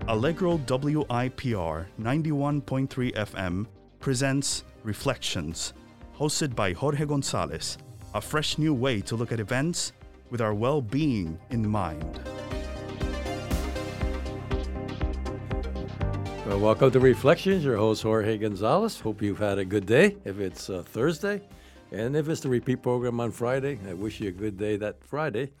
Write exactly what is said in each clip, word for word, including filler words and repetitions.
Allegro W I P R ninety-one point three F M presents Reflections, hosted by Jorge Gonzalez, a fresh new way to look at events with our well-being in mind. Well, welcome to Reflections. Your host, Jorge Gonzalez. Hope you've had a good day if it's uh, Thursday. And if it's the repeat program on Friday, I wish you a good day that Friday.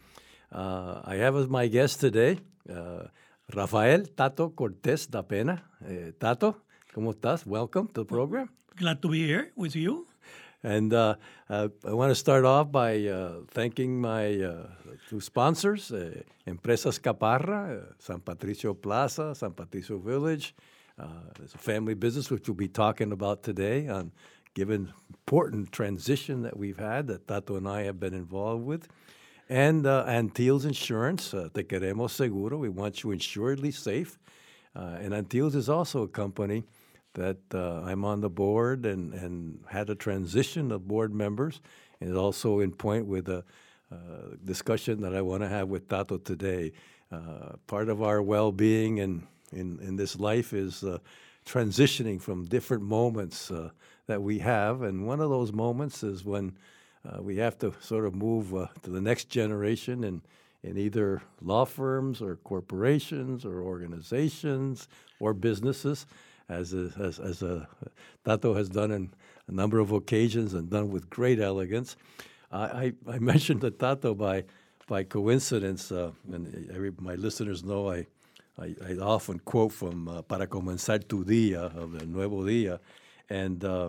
Uh, I have as my guest today, uh, Rafael Tato Cortez da Pena. Uh, Tato, ¿cómo estás? Welcome to the program. Glad to be here with you. And uh, uh, I want to start off by uh, thanking my uh, two sponsors, uh, Empresas Caparra, uh, San Patricio Plaza, San Patricio Village. Uh, it's a family business, which we'll be talking about today, on given important transition that we've had that Tato and I have been involved with. And uh, Antilles Insurance, uh, Te Queremos Seguro. We want you insuredly safe. Uh, and Antilles is also a company that uh, I'm on the board and, and had a transition of board members, and is also in point with a uh, discussion that I want to have with Tato today. Uh, part of our well-being in, in, in this life is uh, transitioning from different moments uh, that we have, and one of those moments is when Uh, we have to sort of move uh, to the next generation in, in either law firms or corporations or organizations or businesses, as a, as, as a, Tato has done on a number of occasions and done with great elegance. Uh, I, I mentioned to Tato by by coincidence, uh, and every, my listeners know I, I, I often quote from uh, Para Comenzar Tu Día of the Nuevo Día, and uh,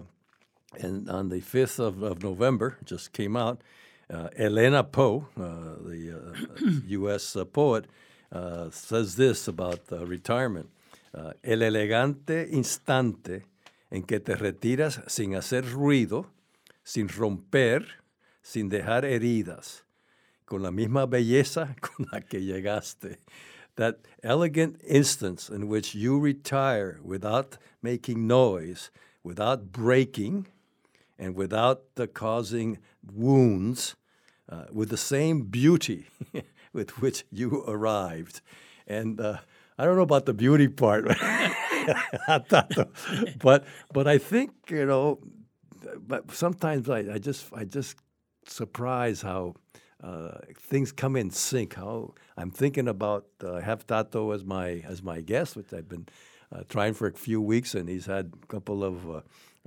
And on the fifth of, of November, just came out, uh, Elena Poe, uh, the uh, U S uh, poet, uh, says this about uh, retirement. Uh, El elegante instante en que te retiras sin hacer ruido, sin romper, sin dejar heridas, con la misma belleza con la que llegaste. That elegant instance in which you retire without making noise, without breaking, and without uh, causing wounds, uh, with the same beauty with which you arrived. And uh, I don't know about the beauty part, but but I think, you know, but sometimes I, I just I just surprise how uh, things come in sync. How I'm thinking about uh, I have Tato as my as my guest, which I've been uh, trying for a few weeks, and he's had a couple of Uh,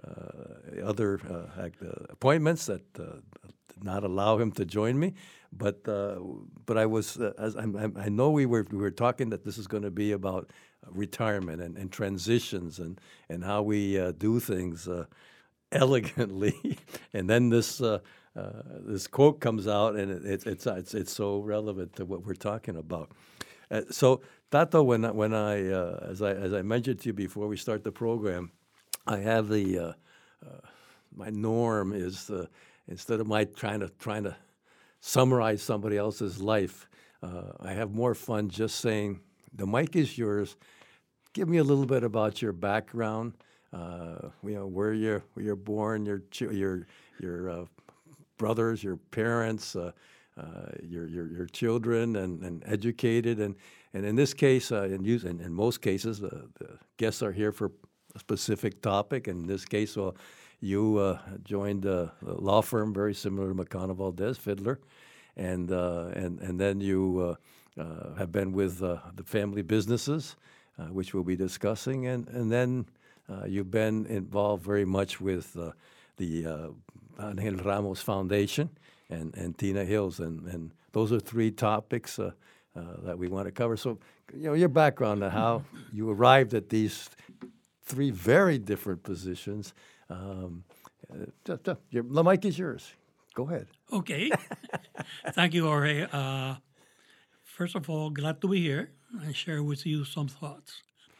Uh, other uh, act, uh, appointments that uh, did not allow him to join me, but uh, but I was uh, as I'm, I'm, I know we were we were talking that this is going to be about retirement and, and transitions and and how we uh, do things uh, elegantly, and then this uh, uh, this quote comes out, and it, it, it's it's it's so relevant to what we're talking about. Uh, so Tato, when I, when I uh, as I as I mentioned to you before we start the program, I have the uh, uh, my norm is uh, instead of my trying to trying to summarize somebody else's life, uh, I have more fun just saying the mic is yours. Give me a little bit about your background. Uh, you know, where you're where you're born, your ch- your your uh, brothers, your parents, uh, uh, your your your children, and, and educated, and and in this case, uh, in use in, in most cases, uh, the guests are here for a specific topic. In this case, well, you uh, joined a, a law firm very similar to McConnell Valdez, Fiddler, and uh, and and then you uh, uh, have been with uh, the family businesses, uh, which we'll be discussing, and and then uh, you've been involved very much with uh, the uh, Angel Ramos Foundation and and Tina Hills, and and those are three topics uh, uh, that we want to cover. So, you know, your background and how you arrived at these three very different positions. Um, uh, your, the mic is yours. Go ahead. Okay. Thank you, Jorge. Uh, first of all, glad to be here and share with you some thoughts.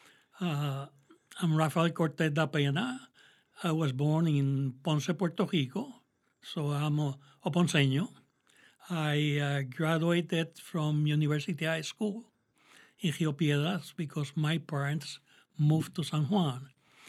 Uh, I'm Rafael Cortez da Pena. I was born in Ponce, Puerto Rico, so I'm a, a Ponceño. I uh, graduated from University High School in Rio Piedras because my parents moved to San Juan.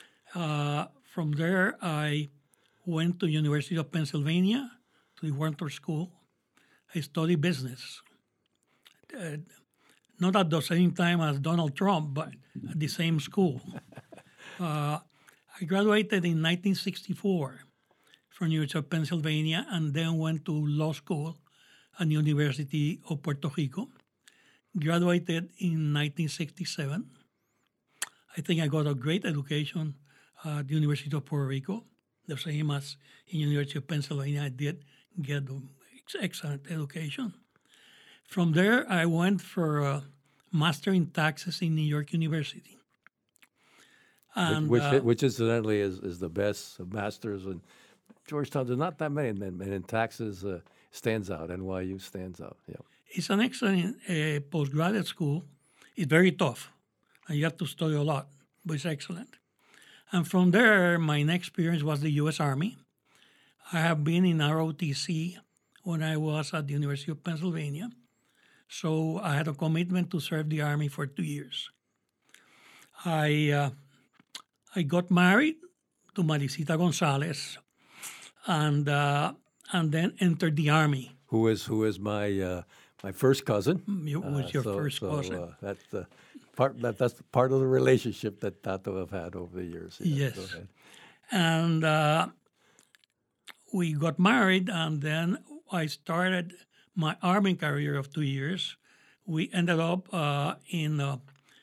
Uh, from there, I went to University of Pennsylvania, to the Wharton School. I studied business. Uh, not at the same time as Donald Trump, but at the same school. uh, I graduated in nineteen sixty-four from University of Pennsylvania and then went to law school at the University of Puerto Rico. Graduated in nineteen sixty-seven. I think I got a great education at the University of Puerto Rico, the same as in University of Pennsylvania. I did get an excellent education. From there, I went for a master in taxes in New York University. And, which, uh, which incidentally is, is the best masters in Georgetown. There's not that many, and, and in taxes uh, stands out. N Y U stands out. Yeah. It's an excellent uh, postgraduate school. It's very tough, and you have to study a lot, but it's excellent. And from there, my next experience was the U S Army. I have been in R O T C when I was at the University of Pennsylvania, so I had a commitment to serve the Army for two years. I uh, I got married to Maricita Gonzalez, and uh, and then entered the Army. Who is who is my uh, my first cousin? You was your so, first so, cousin. Uh, that's the part. That, that's part of the relationship that Tato have had over the years. Yeah, yes, and uh, we got married, and then I started my Army career of two years. We ended up uh, in a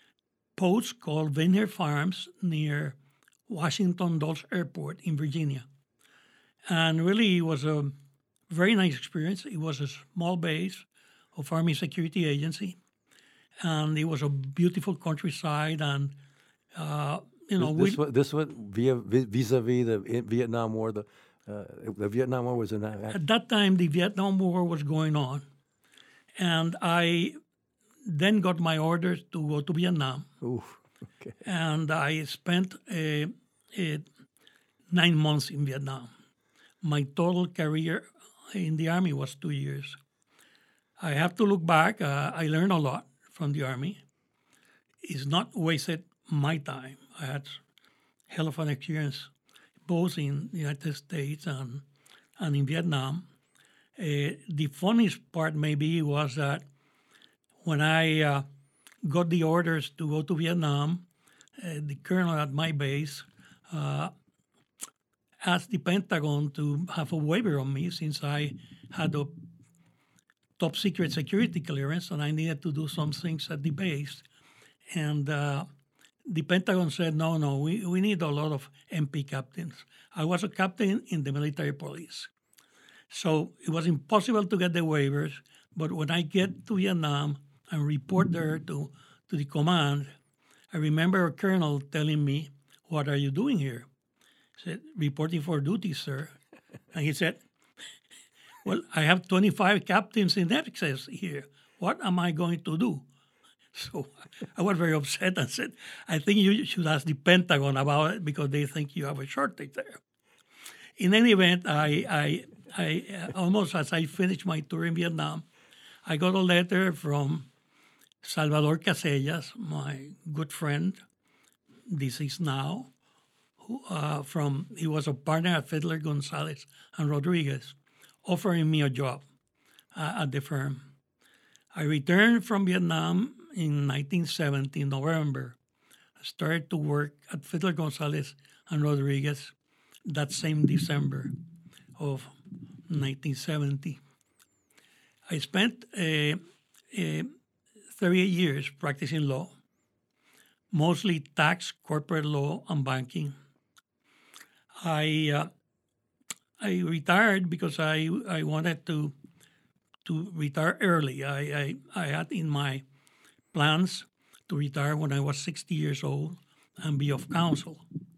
post called Vineyard Farms near Washington Dulles Airport in Virginia. And really, it was a very nice experience. It was a small base of Army Security Agency, and it was a beautiful countryside. And uh, you know, this, this, we, was, this was via vis-a-vis the Vietnam War. The uh, the Vietnam War was in that. At that time, the Vietnam War was going on, and I then got my orders to go to Vietnam. Ooh, okay. And I spent uh, uh, nine months in Vietnam. My total career in the Army was two years. I have to look back. Uh, I learned a lot from the Army. It's not wasted my time. I had hell of an experience both in the United States and, and in Vietnam. Uh, the funniest part maybe was that when I uh, got the orders to go to Vietnam, uh, the colonel at my base uh, asked the Pentagon to have a waiver on me since I had a top secret security clearance and I needed to do some things at the base. And uh, the Pentagon said, no, no, we, we need a lot of M P captains. I was a captain in the military police. So it was impossible to get the waivers. But when I get to Vietnam and report there to, to the command, I remember a colonel telling me, what are you doing here? I said, reporting for duty, sir. And he said, well, I have twenty-five captains in excess here. What am I going to do? So I was very upset and said, I think you should ask the Pentagon about it because they think you have a shortage there. In any event, I, I, I almost as I finished my tour in Vietnam, I got a letter from Salvador Casellas, my good friend, deceased now, who, uh, from he was a partner at Fiddler, Gonzalez, and Rodriguez, offering me a job uh, at the firm. I returned from Vietnam in nineteen seventy, November. I started to work at Fiddler, Gonzalez, and Rodriguez that same December of nineteen seventy. I spent uh, uh, thirty-eight years practicing law, mostly tax, corporate law, and banking. I uh, I retired because I I wanted to to retire early. I, I I had in my plans to retire when I was sixty years old and be of counsel.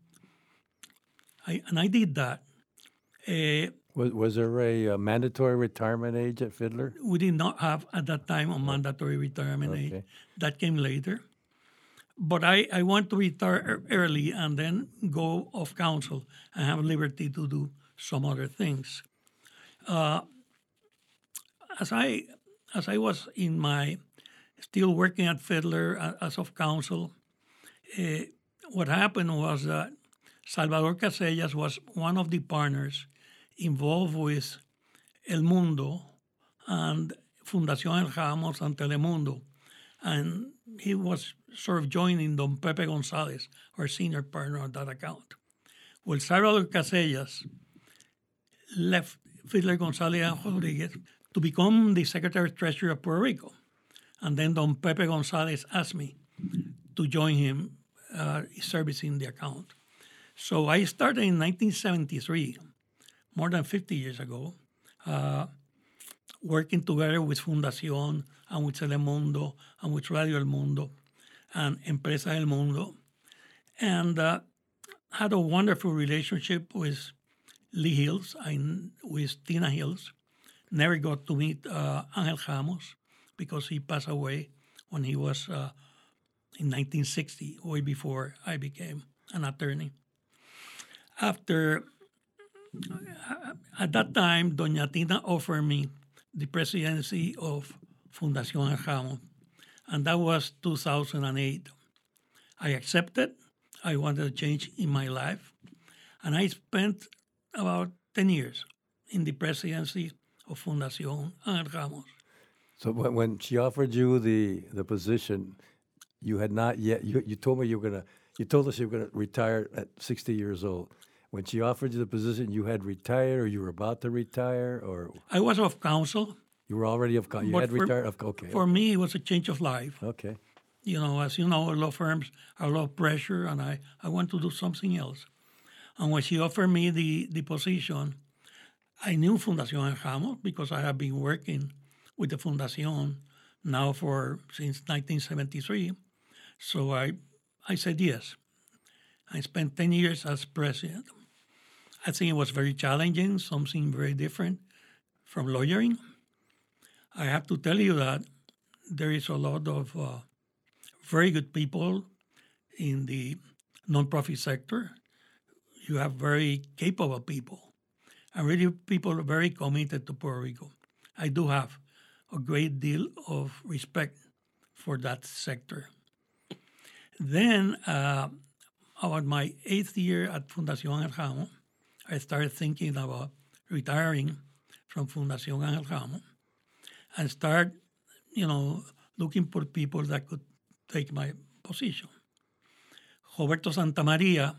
I and I did that. Uh, Was, was there a, uh mandatory retirement age at Fiddler? we did not have at that time a mandatory retirement Okay. age. That came later. But I, I want to retire e- early and then go off counsel and have liberty to do some other things. Uh, as I as I was in my still working at Fiddler uh, as of counsel, uh, what happened was that Salvador Casellas was one of the partners involved with El Mundo and Fundación El Ramos and Telemundo. and he was sort of joining Don Pepe Gonzalez, our senior partner on that account. Well, Salvador Casellas left Fiddler Gonzalez and Rodriguez to become the Secretary of Treasury of Puerto Rico. And then Don Pepe Gonzalez asked me to join him uh, servicing the account. So I started in nineteen seventy-three, more than fifty years ago, uh, working together with Fundación and with Telemundo and with Radio El Mundo and Empresa El Mundo, and uh, had a wonderful relationship with Lee Hills and with Tina Hills. Never got to meet uh, Angel Ramos because he passed away when he was uh, in nineteen sixty, way before I became an attorney. After, at that time, Doña Tina offered me the presidency of Fundación Angel Ramos, and that was two thousand eight. I accepted. I wanted a change in my life, and I spent about ten years in the presidency of Fundación Angel Ramos. So when, when she offered you the, the position, you had not yet, you, you told me you were going to, you told us you were going to retire at sixty years old. When she offered you the position, you had retired or you were about to retire or? I was of counsel. You were already of counsel. You but had for, retired? Of, okay. For me, it was a change of life. Okay. You know, as you know, law firms are a lot of pressure, and I, I want to do something else. And when she offered me the, the position, I knew Fundación Angel Ramos because I have been working with the Fundación now for since nineteen seventy-three. So I, I said yes. I spent ten years as president. I think it was very challenging, something very different from lawyering. I have to tell you that there is a lot of uh, very good people in the nonprofit sector. You have very capable people, and really people very committed to Puerto Rico. I do have a great deal of respect for that sector. Then, uh, about my eighth year at Fundación Angel Ramos, I started thinking about retiring from Fundación Angel Ramos and start, you know, looking for people that could take my position. Roberto Santamaria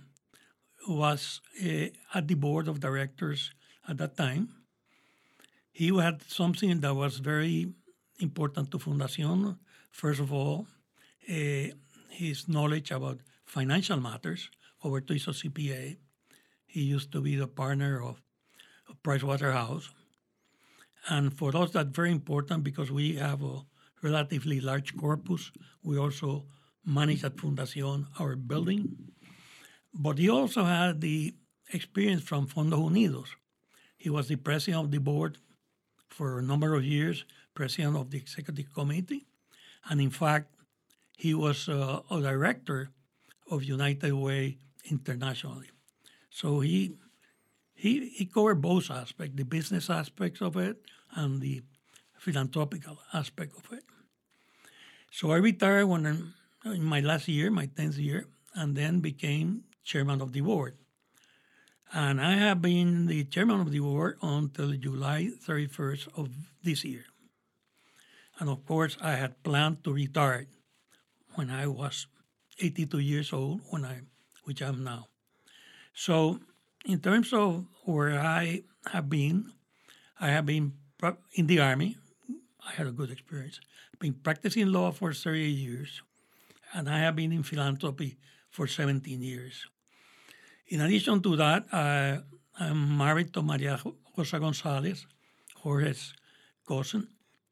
was uh, at the board of directors at that time. He had something that was very important to Fundación. First of all, uh, his knowledge about financial matters. Roberto is a C P A. He used to be the partner of, of Pricewaterhouse. And for us, that's very important because we have a relatively large corpus. We also manage at Fundación our building. But he also had the experience from Fondos Unidos. He was the president of the board for a number of years, president of the executive committee. And in fact, he was uh, a director of United Way internationally. So he, he, he covered both aspects, the business aspects of it and the philanthropical aspect of it. So I retired when I'm, in my last year, my tenth year, and then became chairman of the board. And I have been the chairman of the board until July thirty-first of this year. And of course, I had planned to retire when I was eighty-two years old, when I, which I'm now. So in terms of where I have been, I have been in the Army. I had a good experience. I've been practicing law for thirty years, and I have been in philanthropy for seventeen years. In addition to that, uh, I'm married to Maria Rosa Gonzalez, Jorge's cousin.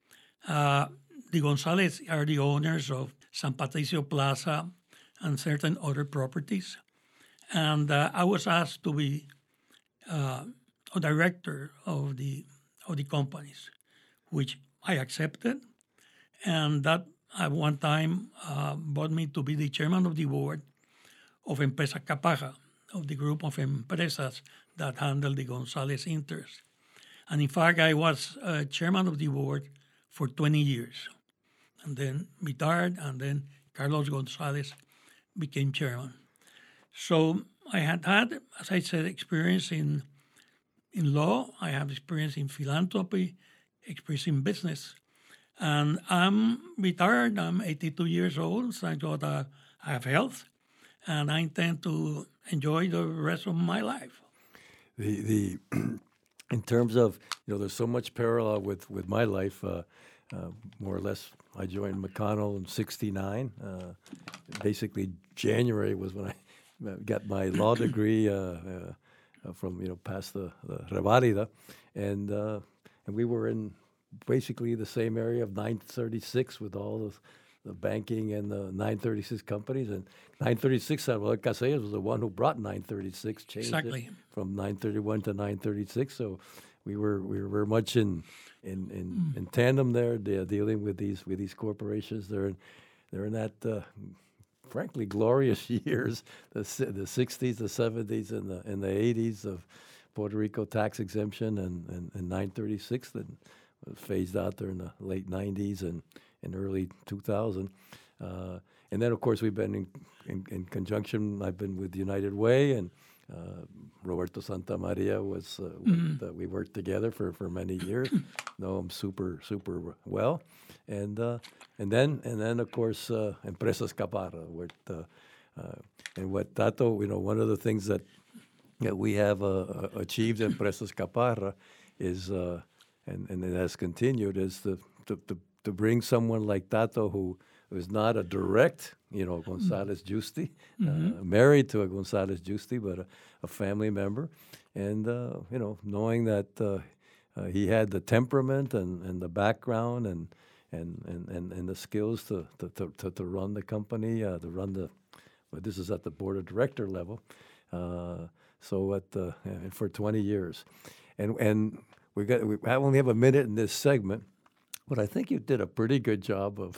Uh, the Gonzalez are the owners of San Patricio Plaza and certain other properties. And uh, I was asked to be uh, a director of the of the companies, which I accepted. And that at one time uh, brought me to be the chairman of the board of Empresa Capaja, of the group of empresas that handle the Gonzalez interest. And in fact, I was uh, chairman of the board for twenty years, and then retired, and then Carlos Gonzalez became chairman. So I had had, as I said, experience in in law. I have experience in philanthropy, experience in business. And I'm retired. I'm eighty-two years old. So I got uh, I have health, and I intend to enjoy the rest of my life. The the in terms of, you know, there's so much parallel with with my life. Uh, uh, more or less, I joined McConnell in sixty-nine. Uh, basically, January was when I got my law degree uh, uh, from, you know, past the, the Revalida, and uh, and we were in basically the same area of nine thirty-six with all the, the banking and the nine thirty-six companies. And nine thirty-six, Salvador Casellas was the one who brought nine thirty-six, changed Exactly. it from nine thirty-one to nine thirty-six. So we were we were very much in in in, mm. in tandem there, de- dealing with these with these corporations. They're in, they're in that. Uh, frankly, glorious years, the the sixties, the seventies, and the and the eighties of Puerto Rico tax exemption and, and, and nine thirty-six that was phased out there in the late nineties and, and early two thousand. Uh, and then, of course, we've been in, in, in conjunction. I've been with United Way, and uh, Roberto Santamaria was, uh, mm-hmm. with, uh, we worked together for, for many years. Know him super, super well. And uh, and then, and then of course, uh, Empresas Caparra. With, uh, uh, and what Tato, you know, one of the things that, that we have uh, achieved in Empresas Caparra is, uh, and, and it has continued, is to, to, to, to bring someone like Tato who is not a direct, you know, Gonzalez Justi, mm-hmm. uh, married to a Gonzalez Justi, but a, a family member. And, uh, you know, knowing that uh, uh, he had the temperament and, and the background and and, and, and, and the skills to, to, to, to, to run the company, uh, to run the, well, this is at the board of director level. Uh, so at the, uh, for twenty years. And and we got we I only have a minute in this segment, but I think you did a pretty good job of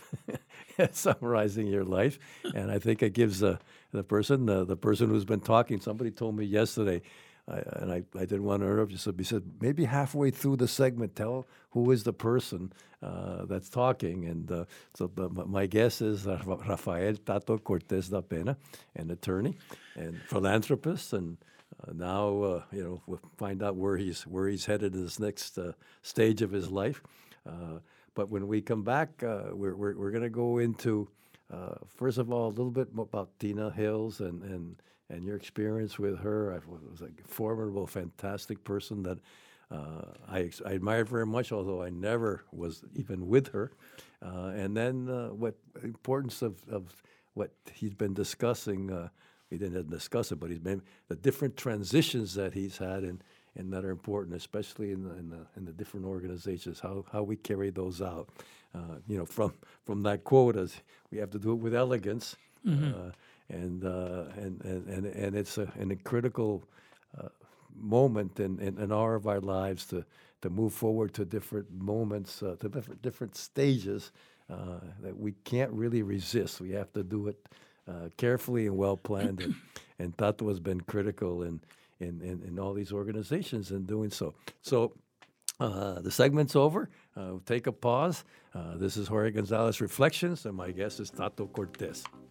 summarizing your life, and I think it gives uh, the person uh, the person who's been talking. Somebody told me yesterday, I, and I, I didn't want to interrupt you, so he said maybe halfway through the segment, tell who is the person uh, that's talking. And uh, so the, my guess is uh, Rafael Tato Cortez da Pena, an attorney and philanthropist, and uh, now uh, you know we'll find out where he's where he's headed in this next uh, stage of his life. Uh, but when we come back, uh, we're we're, we're going to go into uh, first of all a little bit about Tina Hills and and. and your experience with her. I was a formidable, fantastic person that uh, I, I admired very much, although I never was even with her. Uh, and then uh, what importance of, of what he's been discussing, uh, we didn't discuss it, but he's been the different transitions that he's had and, and that are important, especially in the, in the, in the different organizations, how, how we carry those out. Uh, you know, from, from that quote, as we have to do it with elegance. Mm-hmm. Uh, And, uh, and and and and it's a, an a critical uh, moment in, in, in all of our lives to, to move forward to different moments, uh, to different different stages uh, that we can't really resist. We have to do it uh, carefully and well planned. And, and Tato has been critical in in, in, in all these organizations in doing so. So. Uh, the segment's over. Uh, we'll take a pause. Uh, this is Jorge Gonzalez Reflections, and my guest is Tato Cortez.